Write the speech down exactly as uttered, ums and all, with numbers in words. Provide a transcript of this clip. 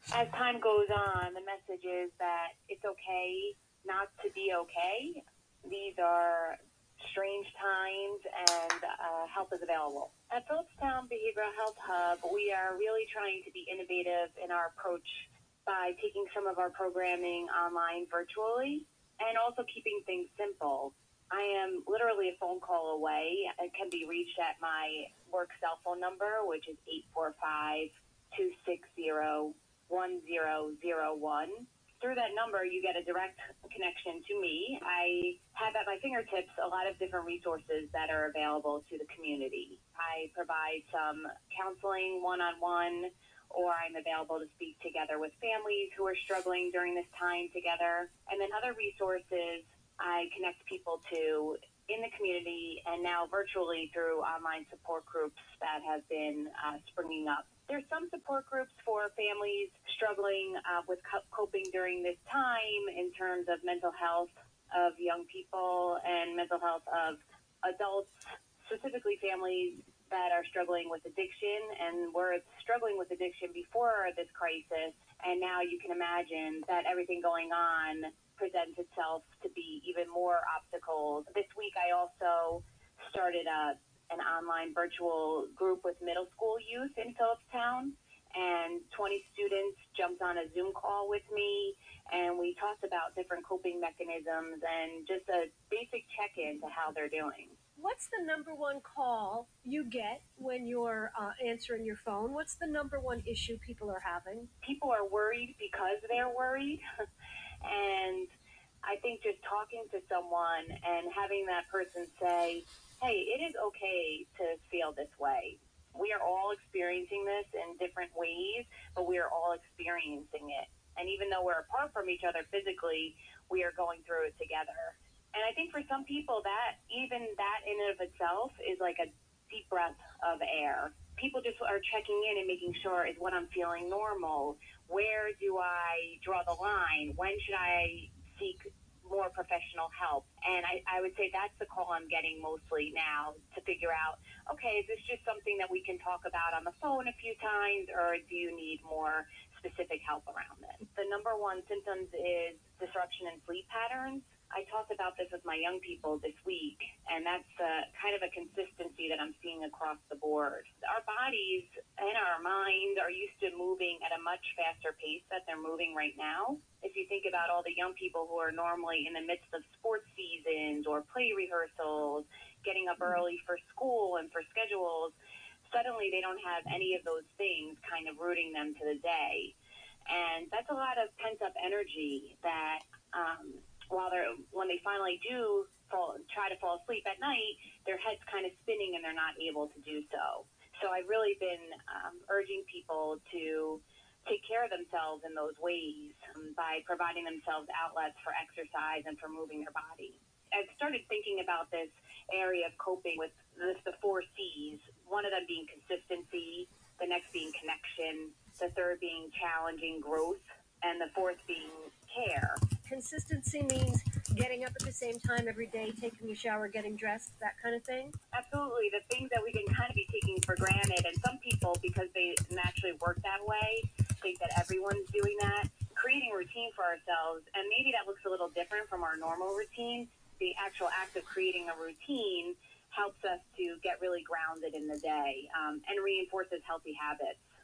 As time goes on, the message is that it's okay not to be okay. These are strange times, and uh, help is available. At Phillipstown Behavioral Health Hub, we are really trying to be innovative in our approach by taking some of our programming online virtually and also keeping things simple. I am literally a phone call away. It can be reached at my work cell phone number, which is eight four five, two six zero, one zero zero one. Through that number, you get a direct connection to me. I have at my fingertips a lot of different resources that are available to the community. I provide some counseling one-on-one, or I'm available to speak together with families who are struggling during this time together. And then other resources I connect people to in the community and now virtually through online support groups that have been uh, springing up. There's some support groups for families struggling uh, with co- coping during this time in terms of mental health of young people and mental health of adults, specifically families that are struggling with addiction and were struggling with addiction before this crisis. And now you can imagine that everything going on presents itself to be even more obstacles. This week I also started a an online virtual group with middle school youth in Phillipstown, and twenty students jumped on a Zoom call with me, and we talked about different coping mechanisms and just a basic check-in to how they're doing. What's the number one call you get when you're uh, answering your phone? What's the number one issue people are having? People are worried because they're worried. And I think just talking to someone and having that person say, hey, it is okay to feel this way. We are all experiencing this in different ways, but we are all experiencing it. And even though we're apart from each other physically, we are going through it together. And I think for some people, that even that in and of itself is like a deep breath of air. People just are checking in and making sure, is what I'm feeling normal? Where do I draw the line? When should I seek more professional help? And I, I would say that's the call I'm getting mostly now, to figure out, okay, is this just something that we can talk about on the phone a few times, or do you need more specific help around this? The number one symptoms is disruption in sleep patterns. I talked about this with my young people this week, and that's uh, kind of a consistency that I'm seeing across the board. Our bodies and our minds are used to moving at a much faster pace that they're moving right now. If you think about all the young people who are normally in the midst of sports seasons or play rehearsals, getting up early for school and for schedules, suddenly they don't have any of those things kind of rooting them to the day. And that's a lot of pent-up energy that um, while they're when they finally do fall, try to fall asleep at night, their head's kind of spinning and they're not able to do so. So I've really been um, urging people to take care of themselves in those ways um, by providing themselves outlets for exercise and for moving their body. I've started thinking about this area of coping with this, the four C's, one of them being consistency, the next being connection, the third being challenging growth, and the fourth being care. Consistency means getting up at the same time every day, taking a shower, getting dressed, that kind of thing? Absolutely. The things that we can kind of be taking for granted, and some people, because they naturally work that way, think that everyone's doing that. Creating a routine for ourselves, and maybe that looks a little different from our normal routine. The actual act of creating a routine helps us to get really grounded in the day um, and reinforces healthy habits.